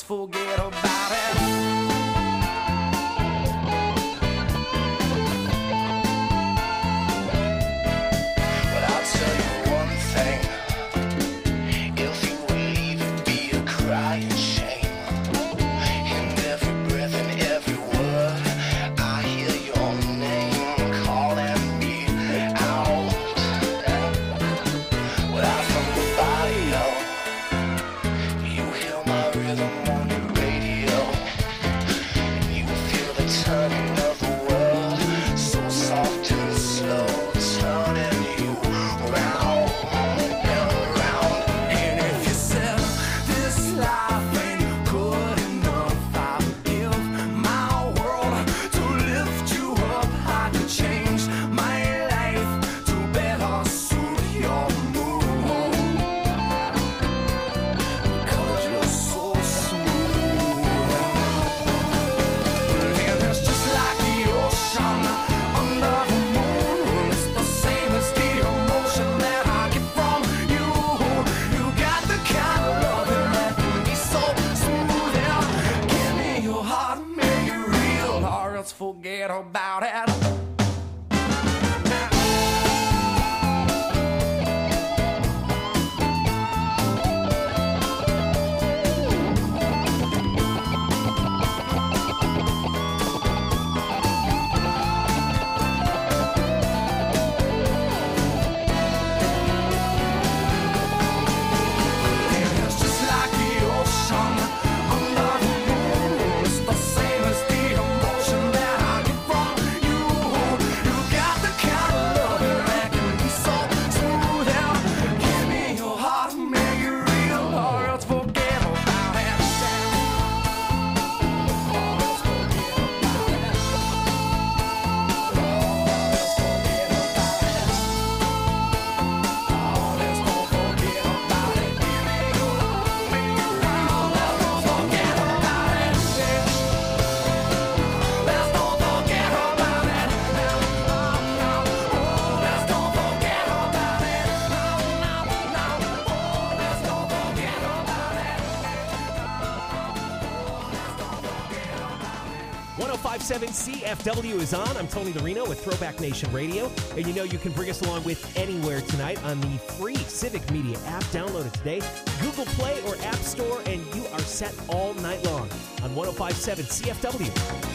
forget about it. Forget about it. CFW is on. I'm Tony Larino with Throwback Nation Radio. And you know you can bring us along with anywhere tonight on the free Civic Media app. Download it today. Google Play or App Store, and you are set all night long on 105.7 CFW.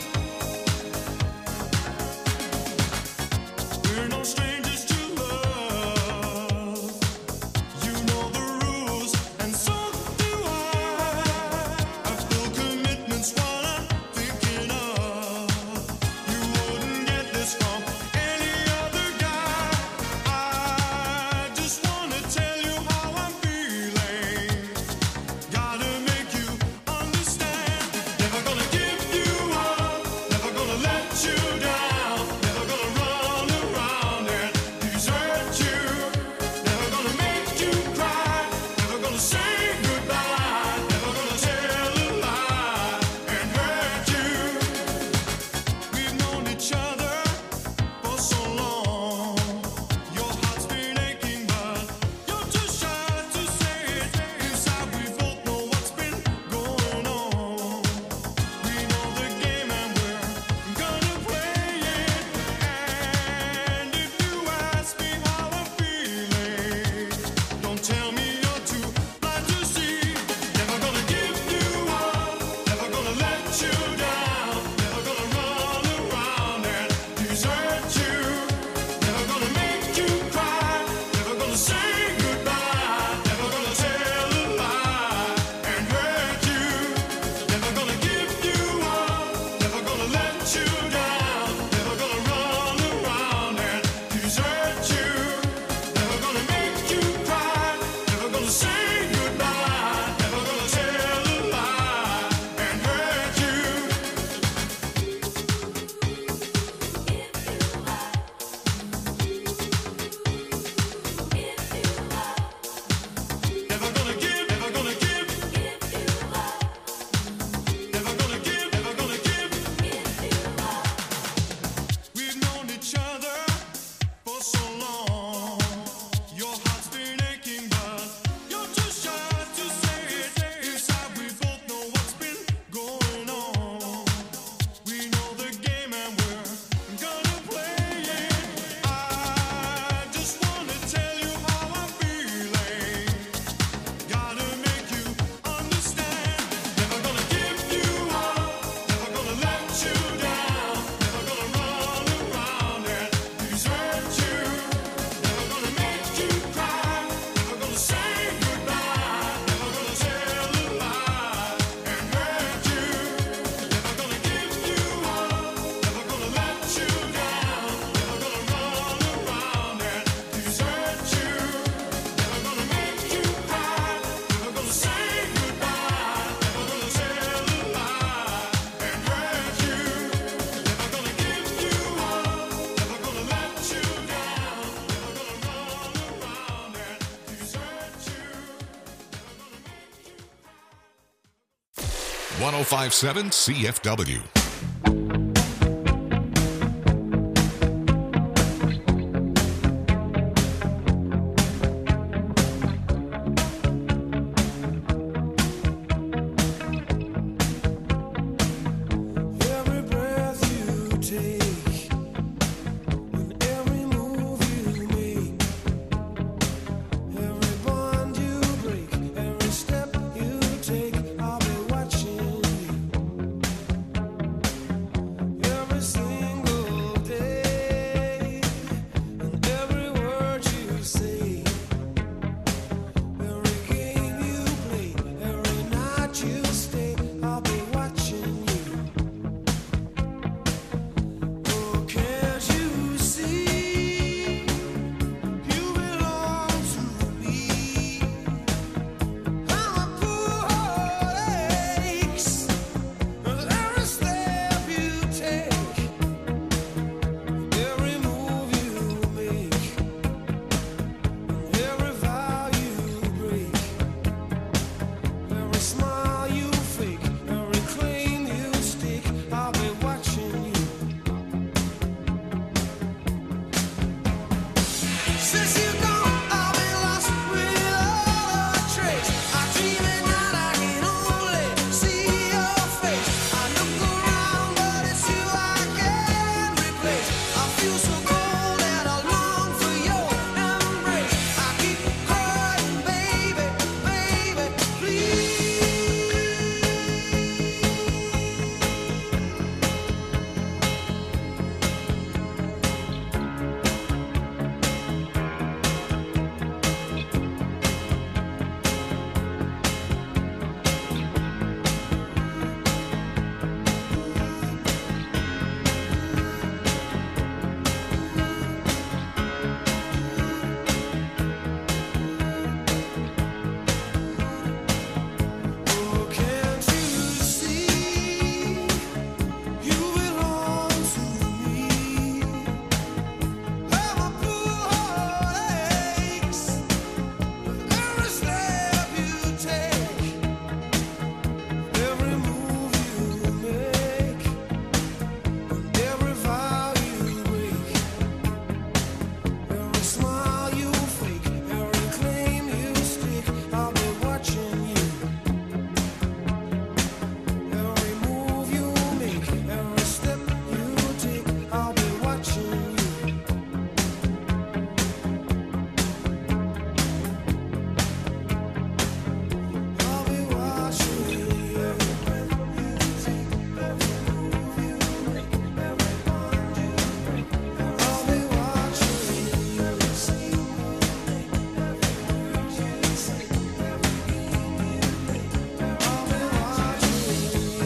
We're no strangers to love. You know the rules, and so do I. I feel commitment's what I'm thinking of. You wouldn't get this from any other guy. I just wanna tell you how I'm feeling. Gotta make you understand. Never gonna give you up. Never gonna let you down. Never gonna run around and 1057 CFW. Every breath you take and every move you make, every bond you break, every step you take, I'll be watching you every single day, and every word you say, every game you play, every night you stay, I'll be watching you. Oh, can't you see you belong to me? I'm a poor heart aches with every step you take, every move you make, every vow you break, every smile you fake, every claim you stick, I'll be watching you. Since you gone, I've been lost without a trace. I dream at night, I can only see your face. I look around, but it's you I can't replace. I feel so cold and I long for your embrace. I keep crying, baby, baby, please. Oh, can't you see you belong to me? I'm a poor heart aches with every step you take, every move you make, every vow you break, every smile you fake, every claim you stick, I'll be watching you. Every move you make, every step you take, I'll be watching you. I'll be watching you. Every breath you take, every move you make, every bond you break, I'll be watching you. Every scene you make, every word you say, every game you play, I'll be watching you.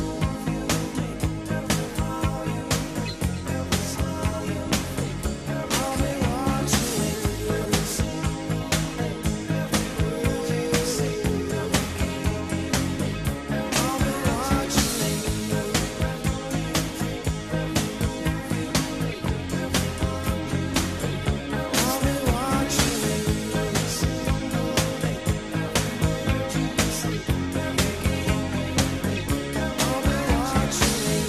Every vow you break, every smile you fake, I'll be watching you. Every scene you make, every word you say, every game you play, I'll be watching you. I'll be watching you. Every single day, every word you say, every game you play, I'll be watching you.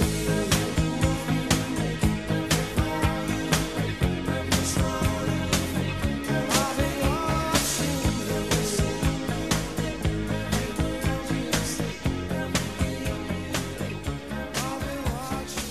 Every smile you make, I'll be watching you. Every word you say, every game you play, I'll be watching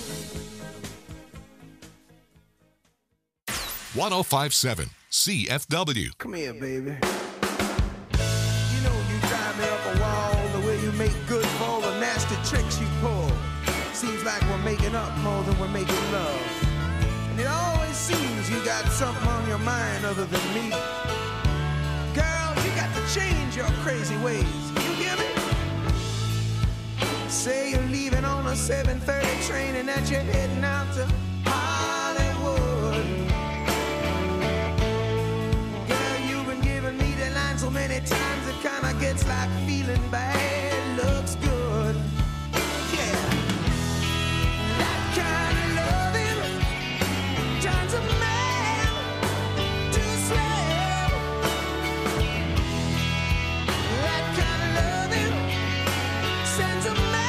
you. 1057 CFW. Come here, baby. You know you drive me up a wall, the way you make good for all the nasty tricks you pull. Seems like we're making up more than we're making love. And it always seems you got something on your mind other than me. Girl, you got to change your crazy ways. You hear me? Say you're leaving on a 7:30 train and that you're heading out to Hollywood. Girl, you've been giving me the line so many times it kinda gets like feeling bad looks good. Yeah. That kind of loving turns a man to a slave. That kind of loving sends a man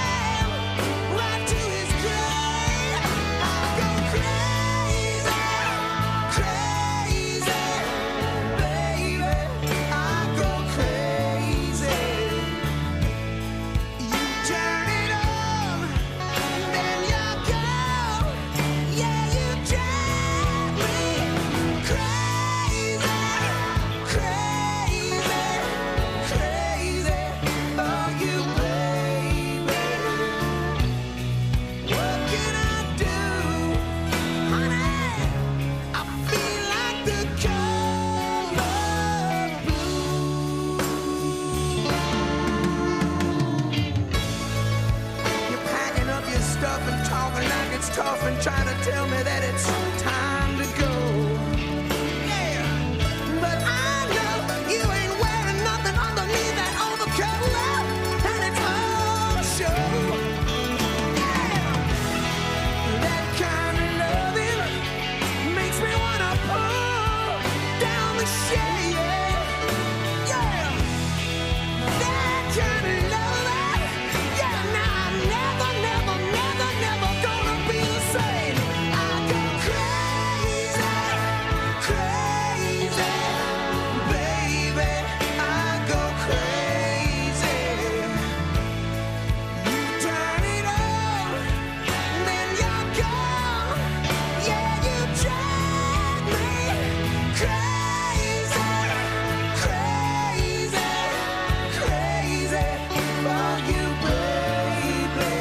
it's tough and trying to tell me that it's time to go. Yeah, but I know you ain't wearing nothing underneath that overcoat, and it's all show. Yeah, that kind of loving makes me wanna pull down the shade. Yeah, that kind of loving. Yeah, now I'm never, never, never, never gonna be the same. I go crazy, crazy, baby. I go crazy. You turn it on, then you're gone. Yeah, you drive me crazy, crazy, crazy for you, baby.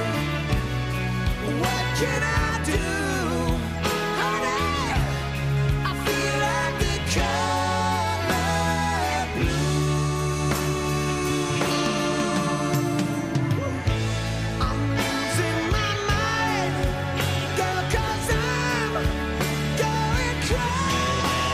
What can I do, honey? I feel like the color blue. I'm losing my mind, girl, 'cause I'm going crazy.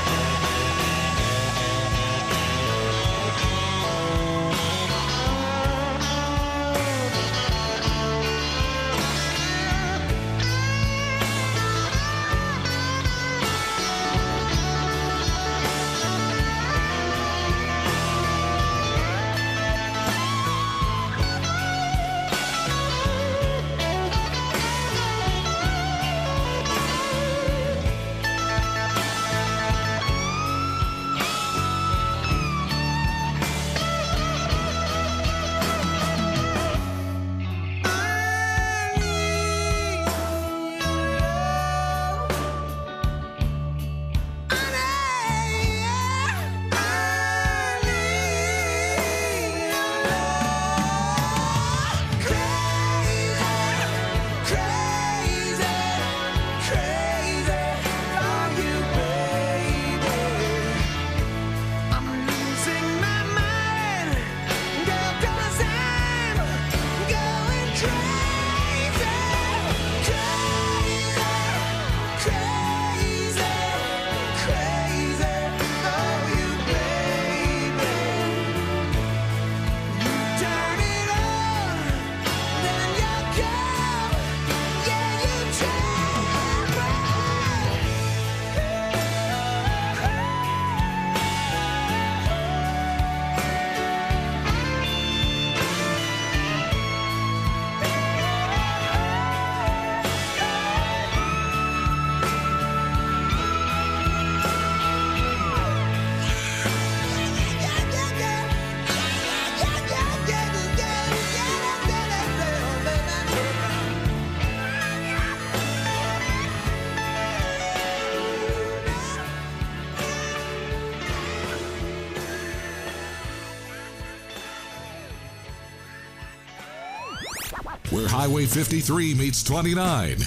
Where Highway 53 meets 29,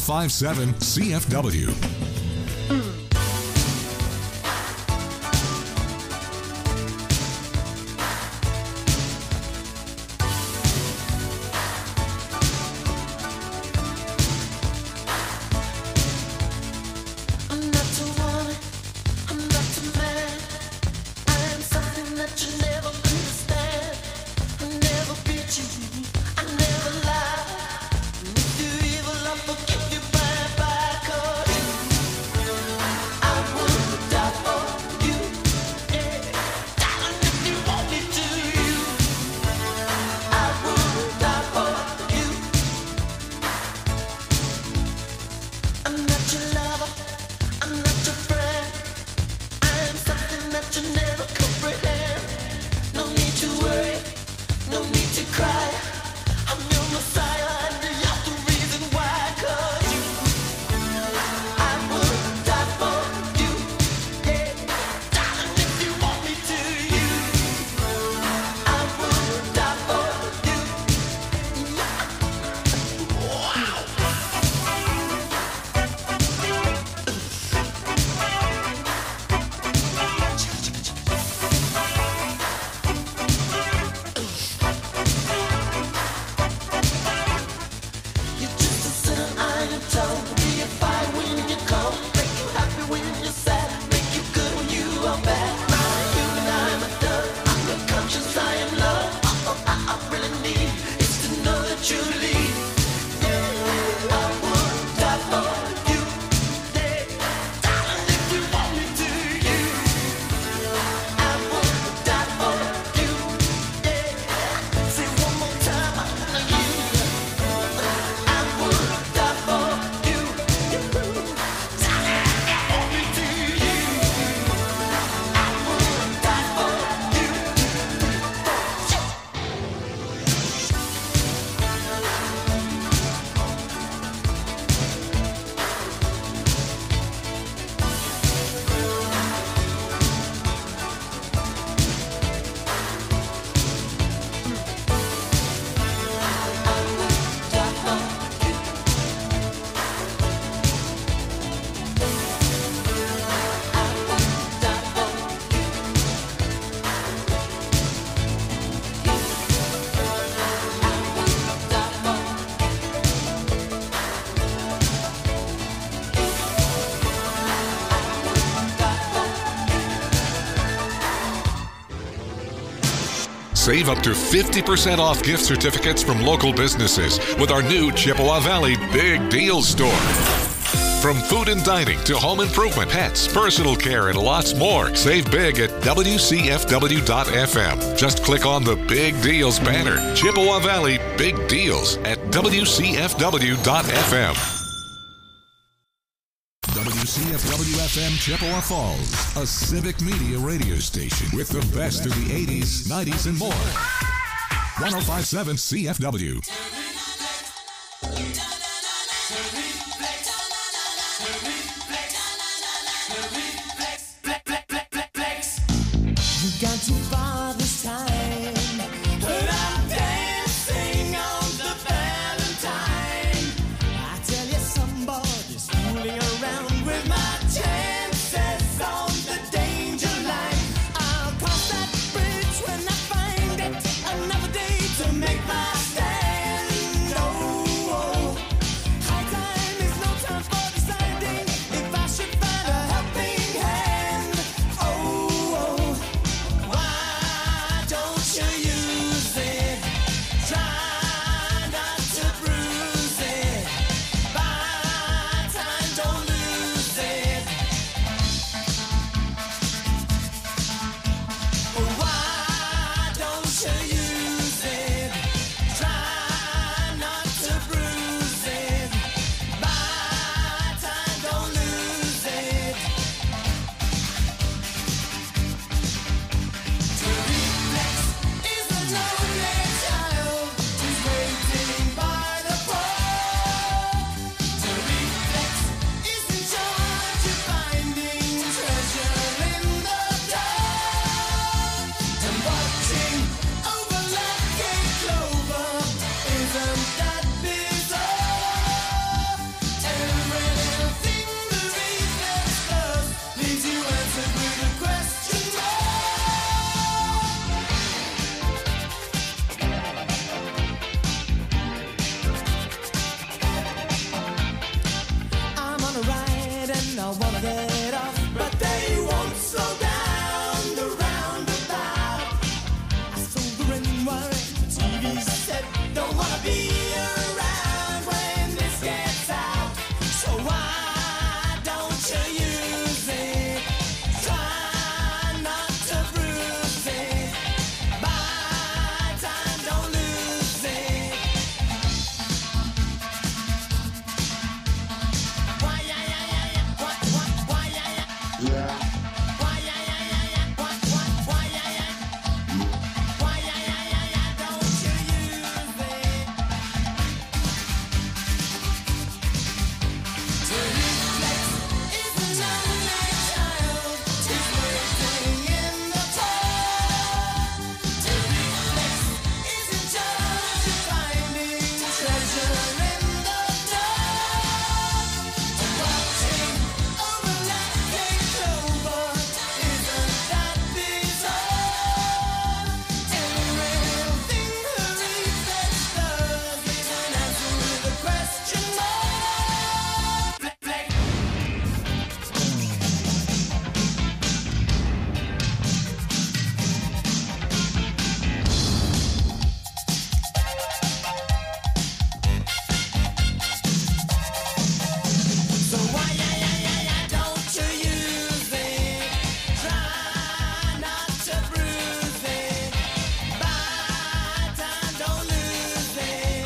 1057 CFW. I'm not a woman, I'm not a man. I am something that you never understand. I never beat you, I never lie. And if you're evil, I'll forgive you bye. 'Cause I would die for you. Yeah, darling, if you want me to, I would die for you. I'm not your lover, I'm not your friend. I am something that you never comprehend. No need to worry, no need to cry. Save up to 50% off gift certificates from local businesses with our new Chippewa Valley Big Deal Store. From food and dining to home improvement, pets, personal care, and lots more. Save big at WCFW.FM. Just click on the Big Deals banner. Chippewa Valley Big Deals at WCFW.FM. WCFW-FM Chippewa Falls, a civic media radio station with the best of the 80s, 90s, and more. 105.7 CFW. You got too far this time, but I'm dancing on the Valentine. I tell you, somebody's fooling around with my chances on the danger line. I'll cross that bridge when I find it. Another day to make my stand. Oh, high time is no time for deciding if I should find a helping hand. Oh, why don't you use it? Try not to bruise it. Buy time, don't lose it. Why don't you use it? Try not to bruise it. Buy time, don't lose it. Reflex is a lonely child who's waiting by the pole. Reflex is in charge of finding treasure in the dark. And watching over lucky clover, isn't that bizarre? Every little thing the reflex does leaves you answered with a question mark. I'm on a ride and I wanna get off, but they won't slow down the roundabout. I sold the ring wire, the TV set, don't wanna be around when this gets out. So why don't you use it? Try not to bruise it. Buy time, don't lose it. Why, yeah, yeah, yeah, yeah. What, why, yeah, yeah. Why, yeah, yeah, yeah, yeah. What, why, yeah, yeah. Why, yeah, yeah, yeah, yeah. Don't you use it? Reflex is a lonely child who's waiting in the cold. Reflex is in charge of finding treasure in the dark. And watching over lucky clover, isn't that bizarre? Every little thing the reflex does leaves an answer with a question mark. Reflex. So why, yeah, yeah, yeah, yeah, don't you use it? Try not to bruise it. Buy time, don't lose it.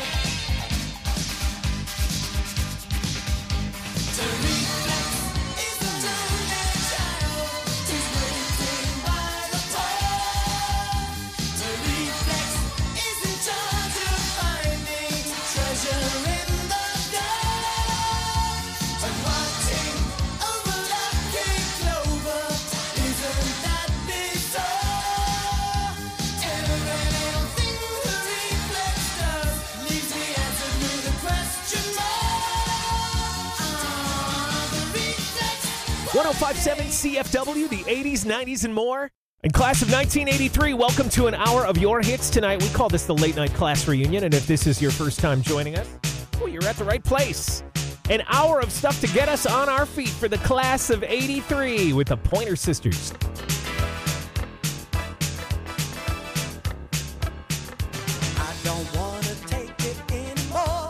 Reflex is a lonely child who's waiting by the pole. Reflex is in charge of finding treasure in the dark. And watching over lucky clover, isn't that bizarre? Every little thing the reflex does leaves me answered with a question mark. The reflex. 105.7 CFW, the 80s, 90s, and more. And class of 1983, welcome to an hour of your hits tonight. We call this the Late Night Class Reunion, and if this is your first time joining us, well, you're at the right place. An hour of stuff to get us on our feet for the class of 83 with the Pointer Sisters. Don't wanna take it anymore.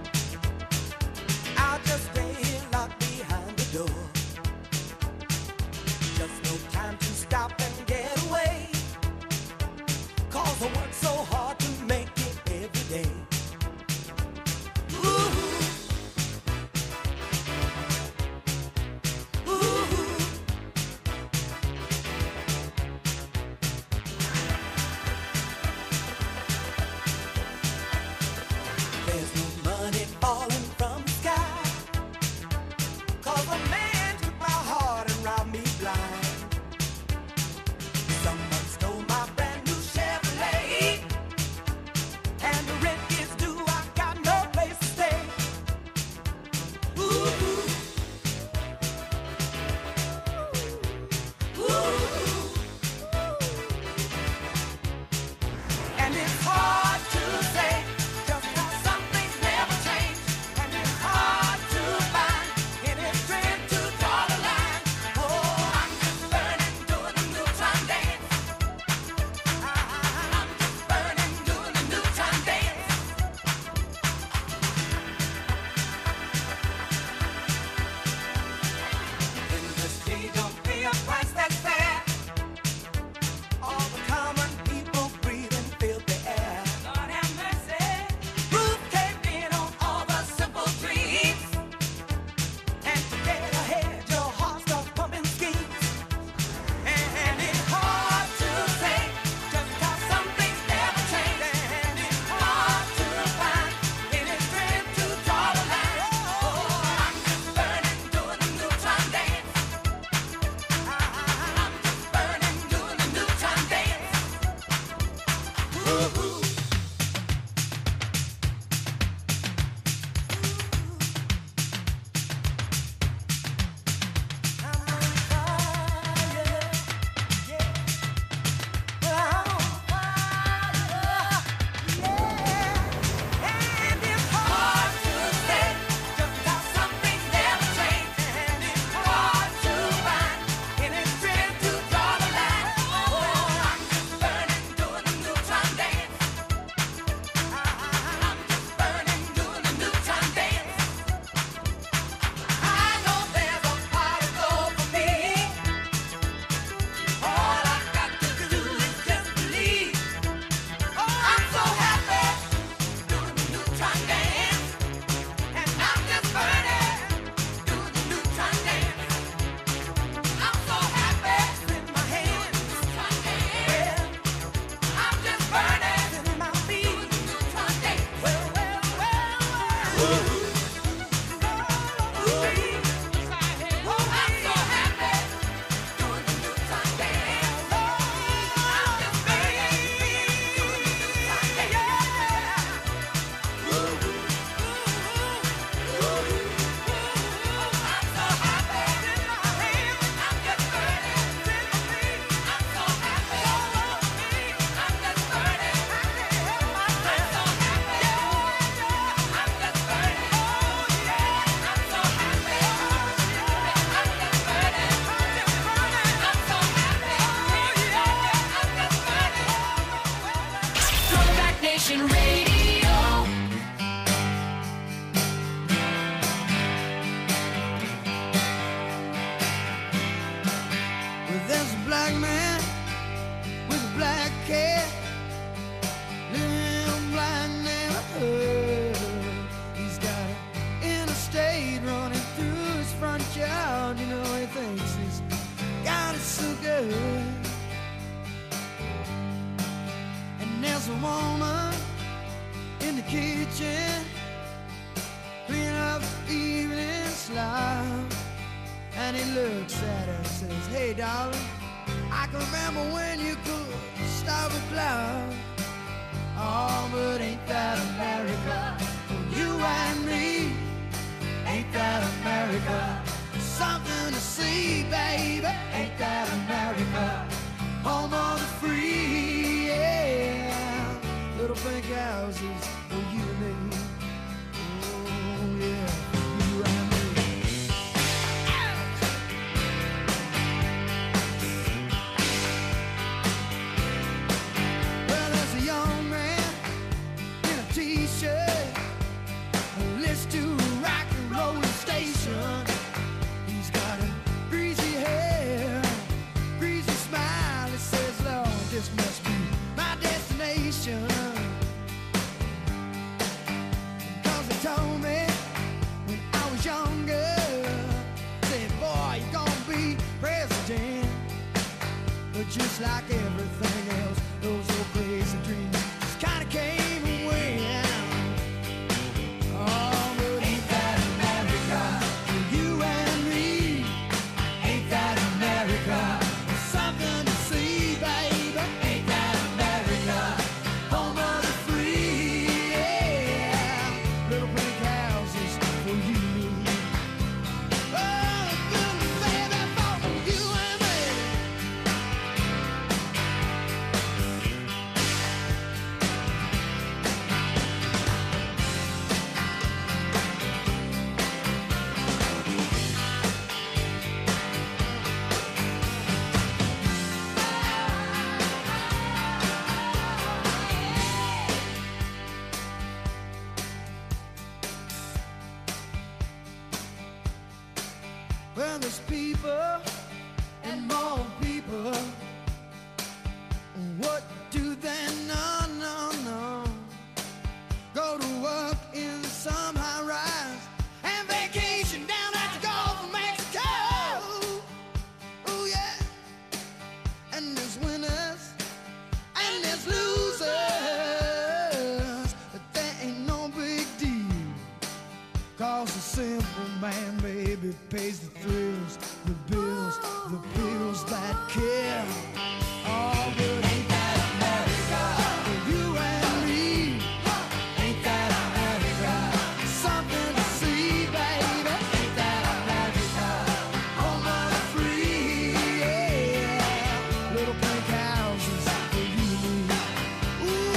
I'll just stay here locked behind the door. Just no time to stop and get away. 'Cause I work so hard to make it every day. Ooh. There's no money falling from the sky. 'Cause a man took my heart and robbed me blind. Someone stole my brand new Chevrolet. And the rent is due, I got no place to stay. Ooh. Ooh. And it's hard to say just how some things never change. And it's hard to find any strength to draw the line. Oh, I'm just burning, doing the neutron dance. I'm just burning, doing the neutron dance. Industry don't pay a price that's fair. All the common people breathing filthy air. Lord have mercy. Roof caved in on all the simple dreams. And to get ahead, your heart starts pumping schemes. And it's hard to say just how some things never change. And it's hard to find any strength to draw the line. Oh, I'm just burning, doing the neutron dance. I'm just burning, doing the neutron dance. Ooh. I'm on fire, yeah. Well, I'm on fire, yeah. And it's hard to say just how some things never change. And it's hard to find any strength to draw the line. Oh, I'm just burning, doing the neutron dance. I'm just burning, doing the neutron dance. I know there's a pot of gold for me. All I got to do is just believe. Oh, I'm so happy doing the neutron dance. And I'm just burning, doing the neutron dance. I'm so happy with my hands. Well, I'm just burning with my feet. Well, well, well, well. Ooh. Ooh. Oh, I'm so happy doing the neutron dance. Oh, I'm just burning, doing the neutron dance. Ooh. Ooh. Ooh. I'm so happy with my hands. I'm just burning with my feet. I'm so happy. I'm just burning. I can't help myself. I'm so happy. I'm just burning. Oh yeah. I'm so happy. I'm just burning. I'm just burning. I'm so happy. Oh yeah. I'm just burning. Throwback Nation Radio. Well, there's a black man with a black cat living in a black neighborhood. He's got an interstate running through his front yard. You know, he thinks he's got it so good. And there's a woman in the kitchen cleaning up the evening slop. And he looks at her and says, "Hey, darling, I can remember when you could stop a cloud. Oh, but ain't that America? For you and me, ain't that America? Something to see, baby, ain't that America? Home of the free, yeah. Little pink houses for you and me. Oh, yeah, you and me. Well, there's a young man Well, there's people and more people. What do they know? No. Go to work in some high rise and vacation down at the Gulf of Mexico. Oh yeah. And there's winners and there's losers, but that ain't no big deal. 'Cause the simple man, baby, pays the thrills, the bills that kill. Oh, but ain't that America for you and me? Ain't that America? Something to see, baby. Ain't that America? Home of the free, yeah. Little pink houses for you and me. Ooh,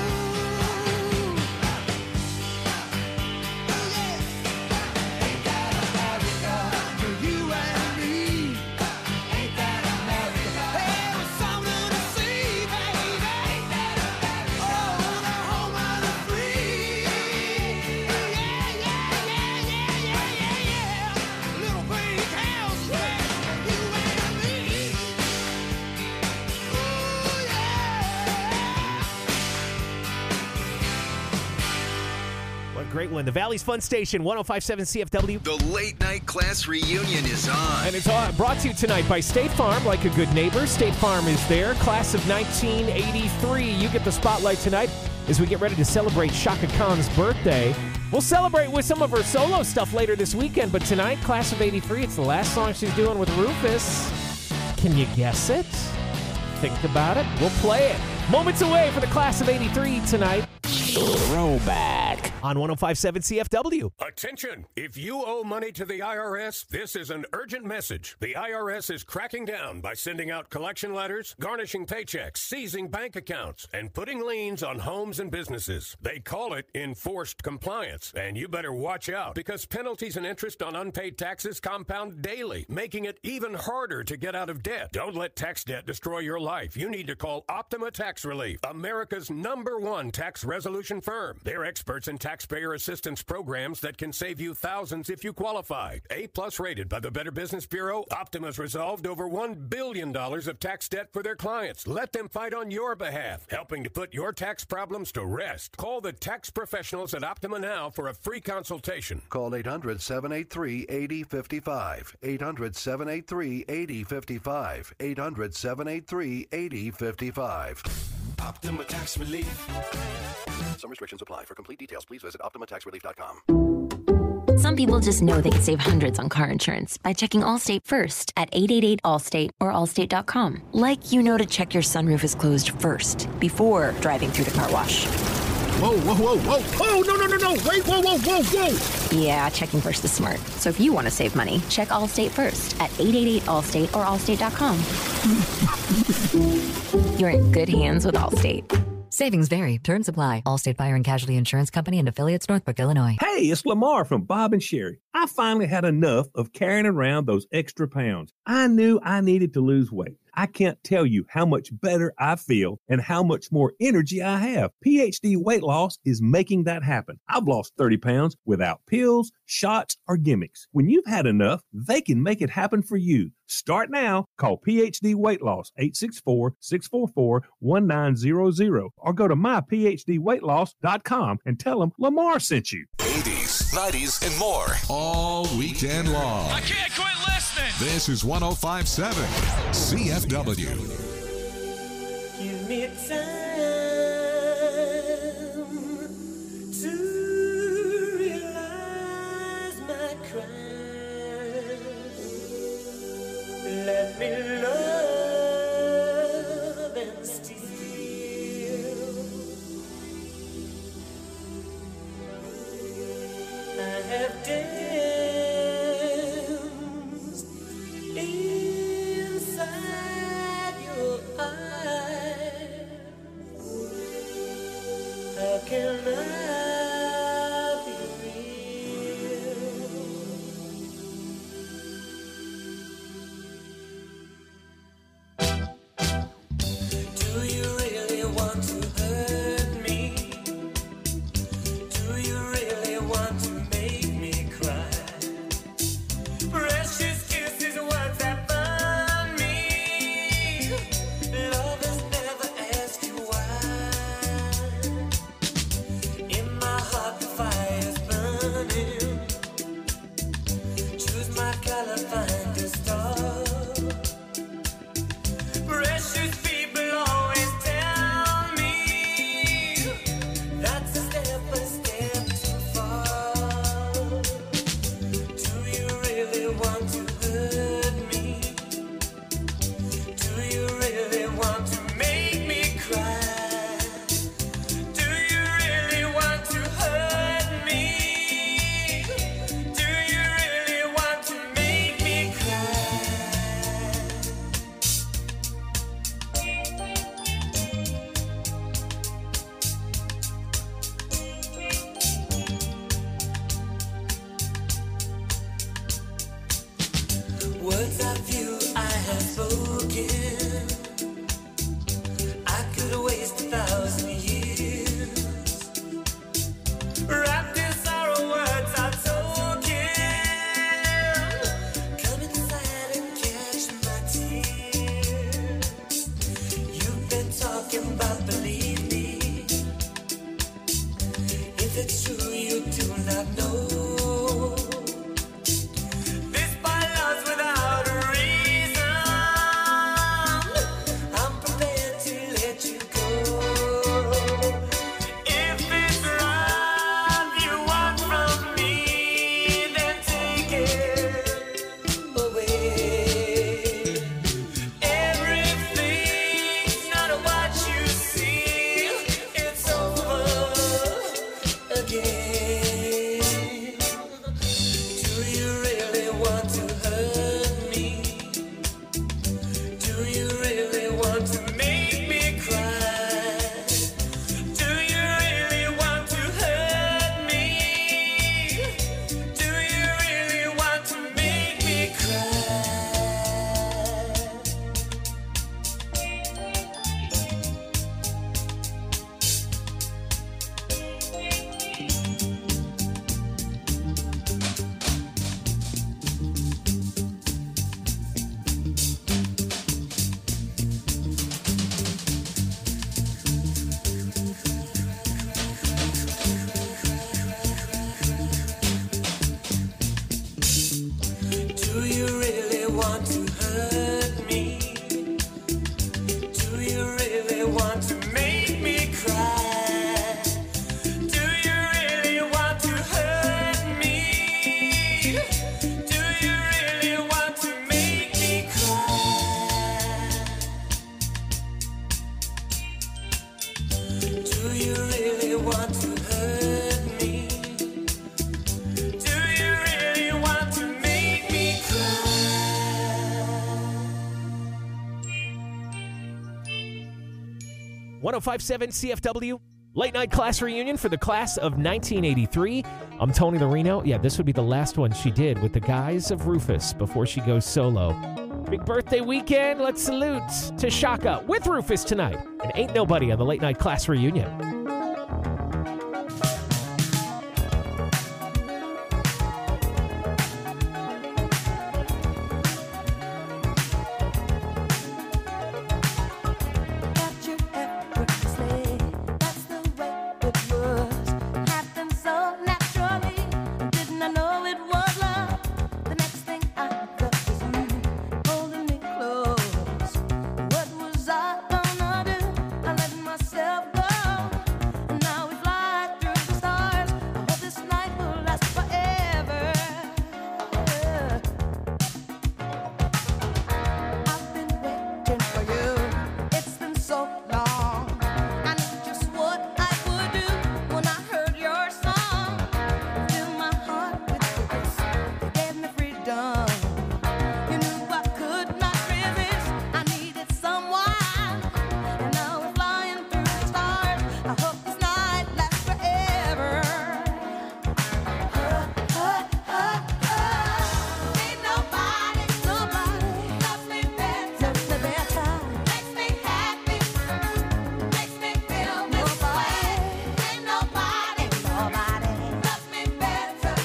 yeah. Ain't that America for you and me? Ain't that America? Hey, it's something to see, baby. Ain't that America? Oh, the home of the free. Yeah. Little pink houses for you and me. Ooh, yeah. What a great one. The Valley's Fun Station, 105.7 CFW. The late night class reunion is on. And it's all brought to you tonight by State Farm. Like a good neighbor, State Farm is there. Class of 1983. You get the spotlight tonight as we get ready to celebrate Shaka Khan's birthday. We'll celebrate with some of her solo stuff later this weekend, but tonight, Class of 83, it's the last song she's doing with Rufus. Can you guess it? Think about it. We'll play it. Moments away for the Class of 83 tonight. Throwback on 105.7 CFW. Attention! If you owe money to the IRS, this is an urgent message. The IRS is cracking down by sending out collection letters, garnishing paychecks, seizing bank accounts, and putting liens on homes and businesses. They call it enforced compliance, and you better watch out because penalties and interest on unpaid taxes compound daily, making it even harder to get out of debt. Don't let tax debt destroy your life. You need to call Optima Tax Relief, America's #1 tax resolution firm. They're experts in taxpayer assistance programs that can save you thousands if you qualify. A+ rated by the Better Business Bureau, Optima's resolved over $1 billion of tax debt for their clients. Let them fight on your behalf, helping to put your tax problems to rest. Call the tax professionals at Optima now for a free consultation. Call 800-783-8055. 800-783-8055. 800-783-8055. Optima Tax Relief. Some restrictions apply. For complete details, please visit OptimaTaxRelief.com. Some people just know they could save hundreds on car insurance by checking Allstate first at 888-ALLSTATE or Allstate.com. Like you know to check your sunroof is closed first before driving through the car wash. Whoa. Oh, no. Wait, whoa. Yeah, checking first is smart. So if you want to save money, check Allstate first at 888-ALLSTATE or Allstate.com. You're in good hands with Allstate. Savings vary. Terms apply. Allstate Fire and Casualty Insurance Company and affiliates, Northbrook, Illinois. Hey, it's Lamar from Bob and Sherry. I finally had enough of carrying around those extra pounds. I knew I needed to lose weight. I can't tell you how much better I feel and how much more energy I have. PhD Weight Loss is making that happen. I've lost 30 pounds without pills, shots, or gimmicks. When you've had enough, they can make it happen for you. Start now. Call PhD Weight Loss 864-644-1900 or go to myphdweightloss.com and tell them Lamar sent you. 80s, 90s, and more all weekend long. I can't quit listening. This is 105.7 CFW. Give me time to realize my crime. Let me love and steal. I have danced inside your eyes. How can I be real? Do you really want to hurt me? Do you really want to make me cry? Precious If it's true, you do not know. This by love's without a reason. I'm prepared to let you go. If it's love you want from me, then take it away. Everything's not what you see. It's over again. Do you really want to hurt me? Do you really want to make me cry? Do you really want to hurt me? Do you really want to make me cry? Do you really want to hurt me? Do you really want to make me cry? Do you really want to hurt me? Do you really want to make me cry? Do you really want to hurt me? Do you really want to make me cry? 1057 CFW, late night class reunion for the class of 1983. I'm Tony Larino. Yeah, this would be the last one she did with the guys of Rufus before she goes solo. Big birthday weekend. Let's salute to Shaka with Rufus tonight. And Ain't Nobody on the late night class reunion. Got you effortlessly. That's the way it was. Happened so naturally. Didn't I know it was love? The next thing I felt was you holding me close. What was I gonna do? I let myself go. And now we fly through the stars. I hope this night will last forever. I've been waiting for you. It's been so long. I knew just what I would do when I heard your song. Fill my heart with purpose. You gave me freedom. You knew I could not resist. I needed someone. And now we're flying through the stars. I hope this night lasts forever. Ain't nobody loves me better. Makes me happy. Makes me feel this way. Ain't nobody loves me better.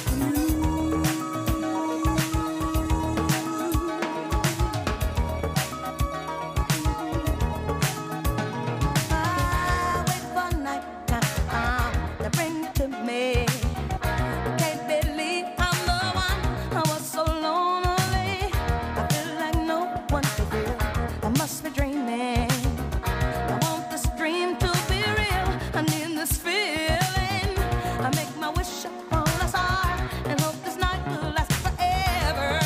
I wait for nighttime to bring you to me. Can't believe I'm the one. I was so lonely. I feel like no one is real. I must be dreaming. I want this dream to be real. I need this feeling. I make my wish upon a star and hope this night will last forever.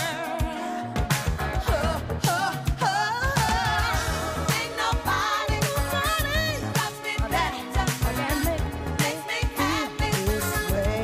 Ain't nobody loves me better. Makes me happy. Makes me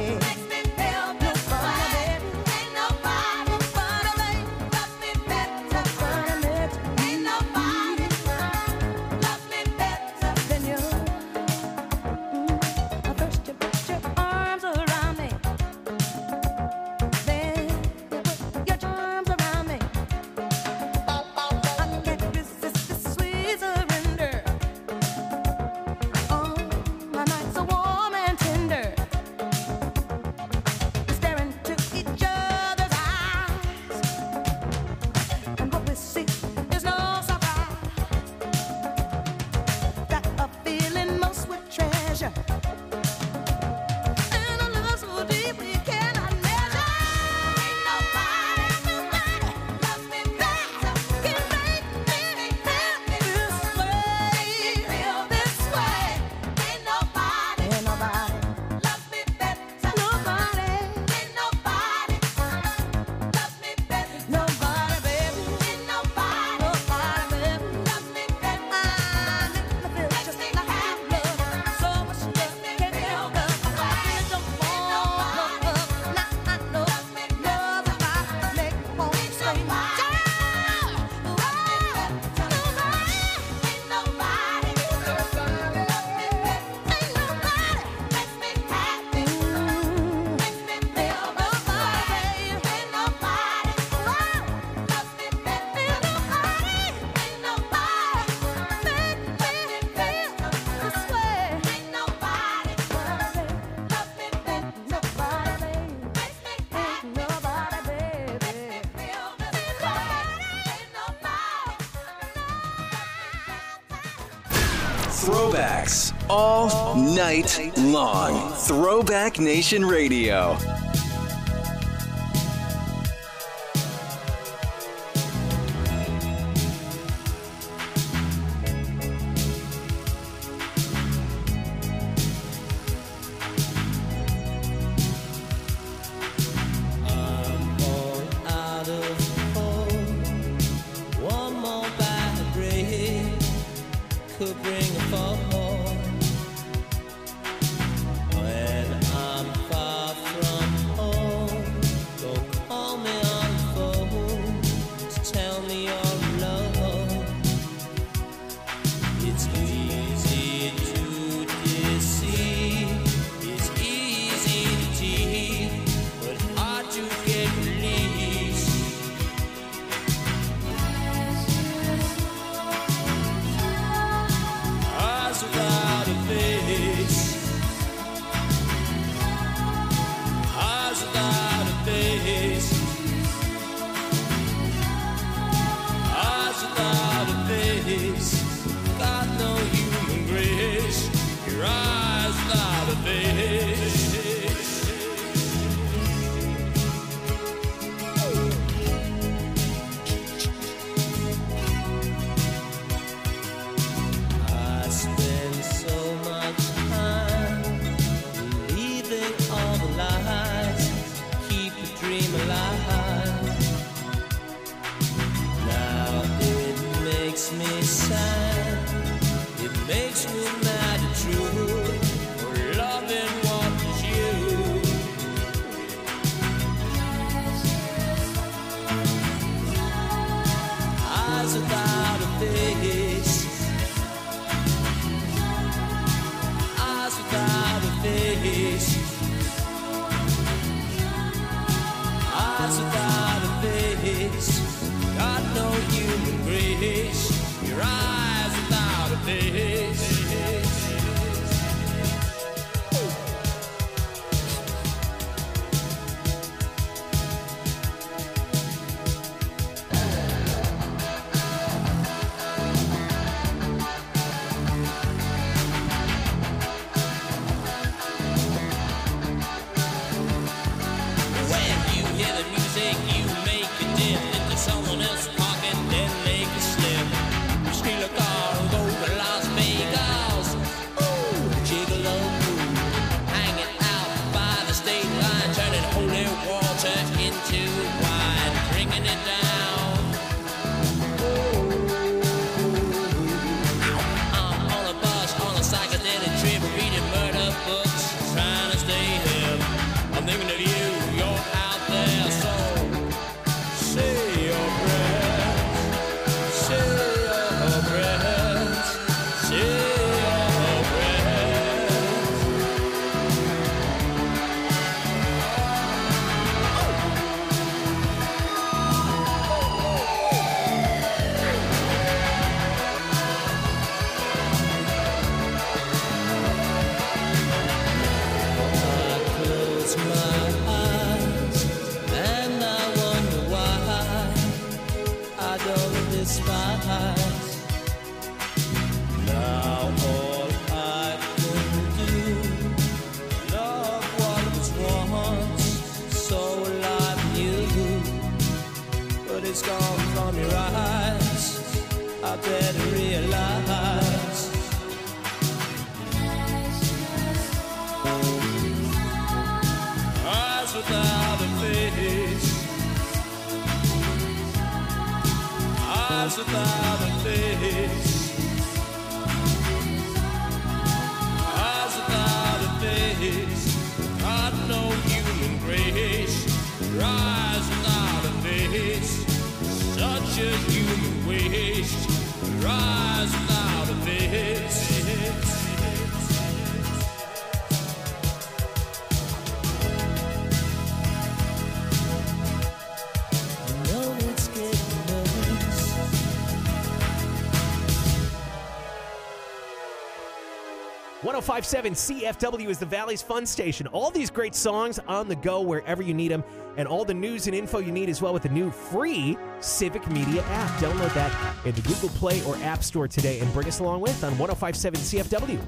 Throwbacks all night long. Throwback Nation Radio. 105.7 CFW is the Valley's fun station. All these great songs on the go wherever you need them, and all the news and info you need as well with the new free Civic Media app. Download that in the Google Play or App Store today and bring us along with on 105.7 CFW.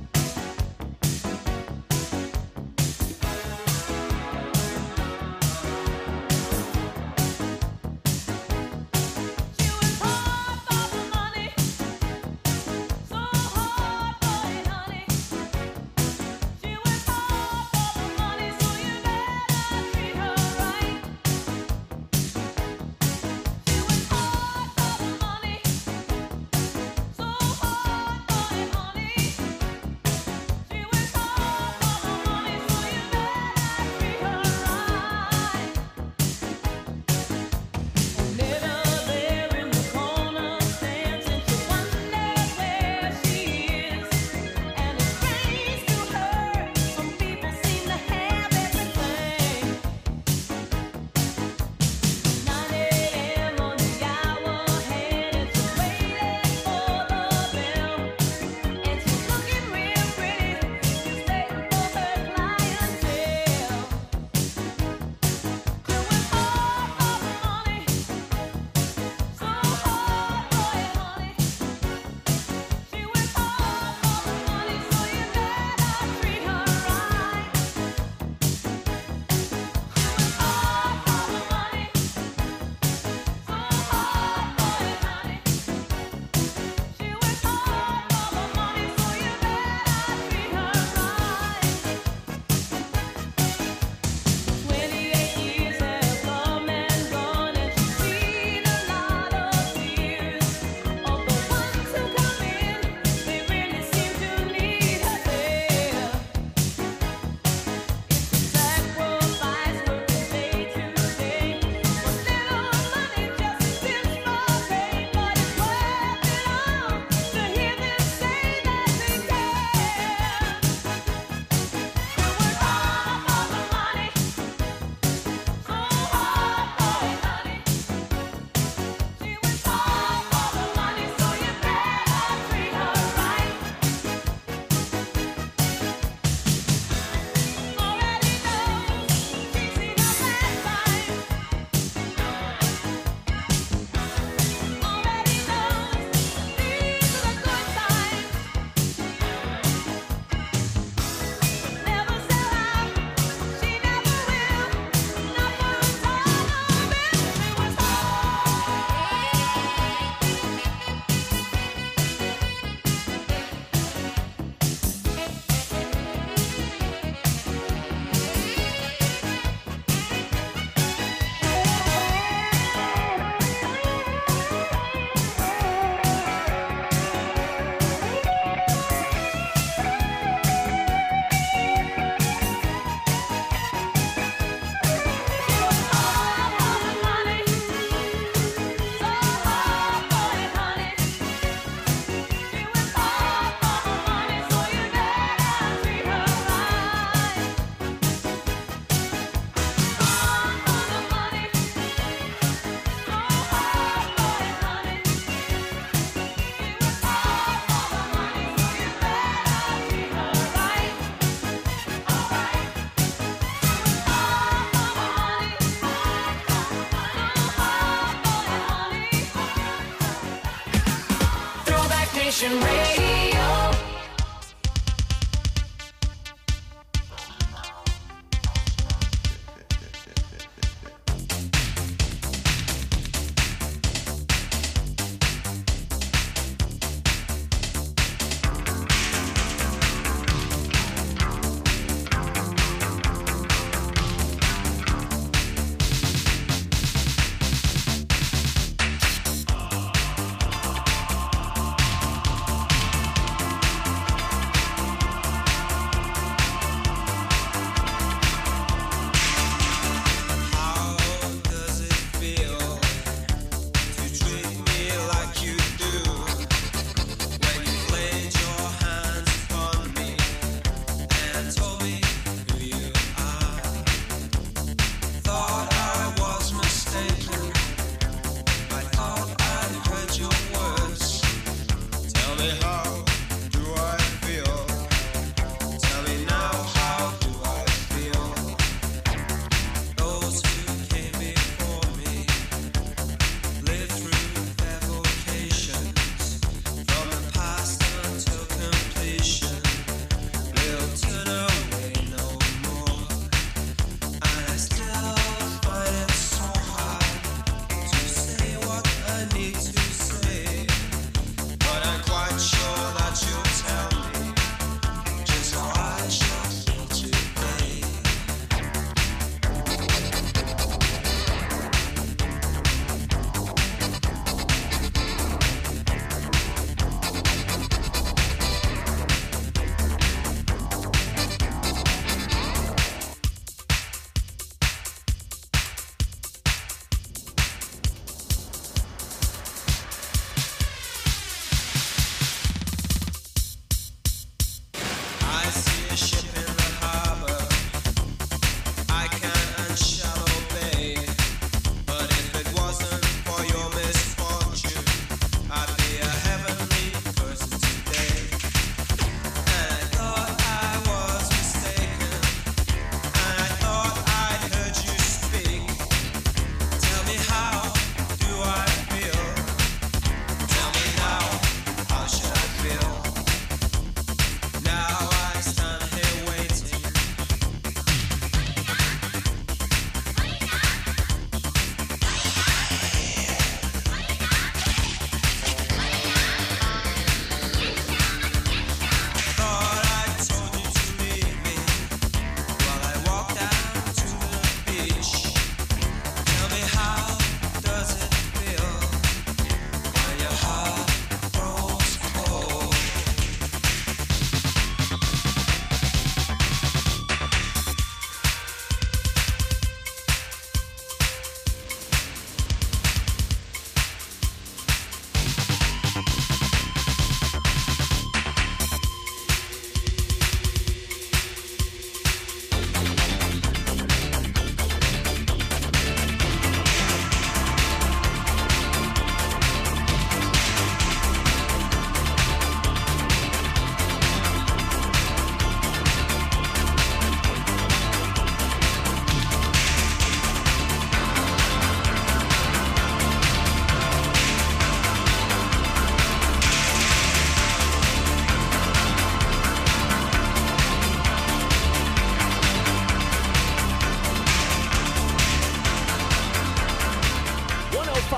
Nation Radio.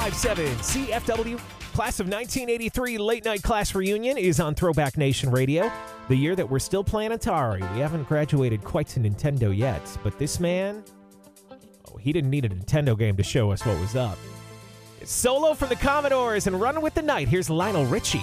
105.7 CFW. Class of 1983 Late Night Class Reunion is on Throwback Nation Radio. The year that we're still playing Atari. We haven't graduated quite to Nintendo yet, but this man, he didn't need a Nintendo game to show us what was up. It's Solo from the Commodores and Running with the Night. Here's Lionel Richie.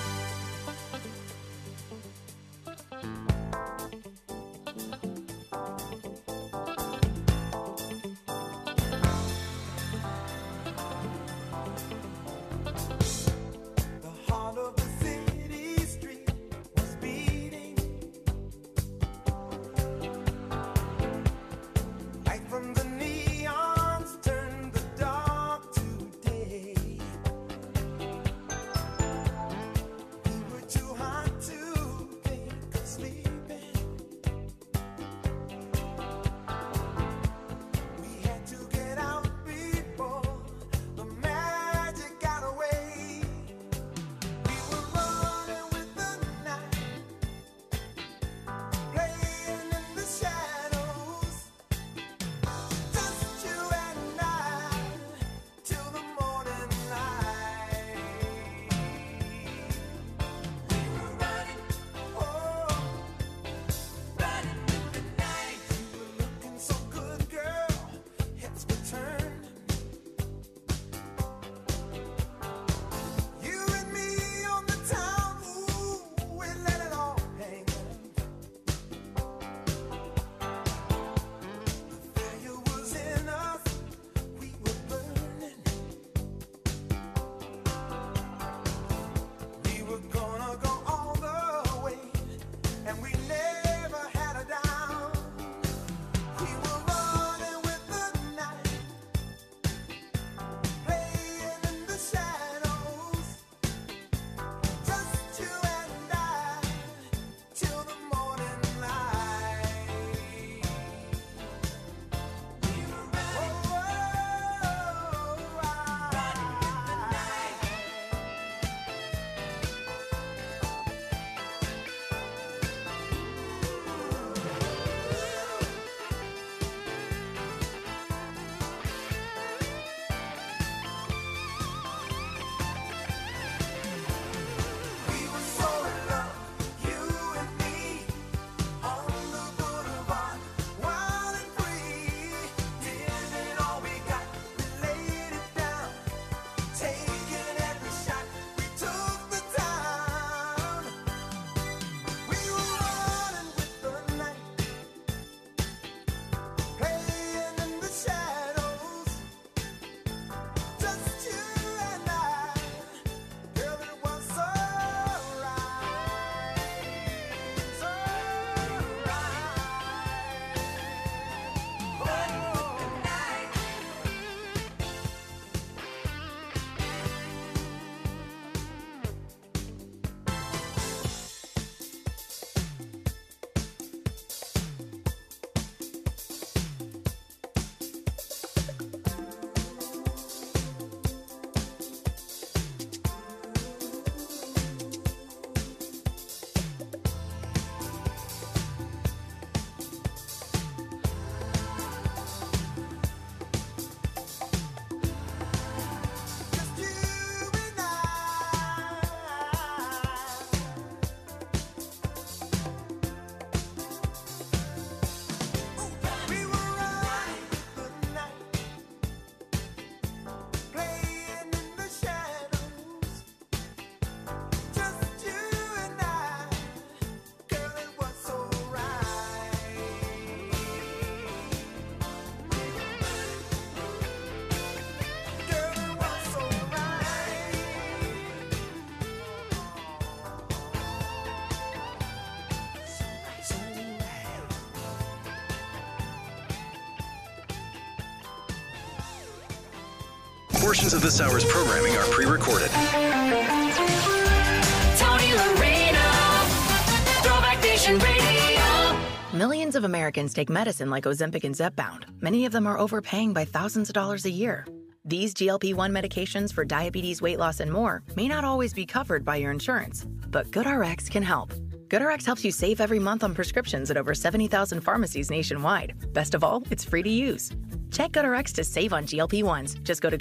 Portions of this hour's programming are pre-recorded. Tony Lorena, Throwback Nation Radio. Millions of Americans take medicine like Ozempic and Zepbound. Many of them are overpaying by thousands of dollars a year. These GLP-1 medications for diabetes, weight loss, and more may not always be covered by your insurance, but GoodRx can help. GoodRx helps you save every month on prescriptions at over 70,000 pharmacies nationwide. Best of all, it's free to use. Check GoodRx to save on GLP-1s. Just go to